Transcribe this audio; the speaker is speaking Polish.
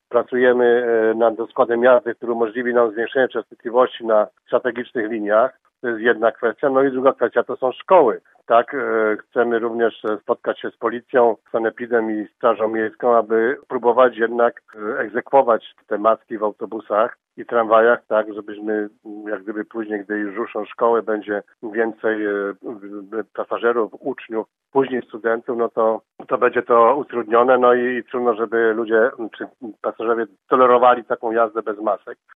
Pracujemy nad rozkładem jazdy, który umożliwi nam zwiększenie częstotliwości na strategicznych liniach. To jest jedna kwestia. No i druga kwestia to są szkoły. Tak, chcemy również spotkać się z policją, sanepidem i strażą miejską, aby próbować jednak egzekwować te maski w autobusach i tramwajach, tak, żebyśmy jak gdyby później, gdy już ruszą szkoły, będzie więcej pasażerów, uczniów, później studentów, no to będzie to utrudnione, no i trudno, żeby ludzie czy pasażerowie tolerowali taką jazdę bez masek.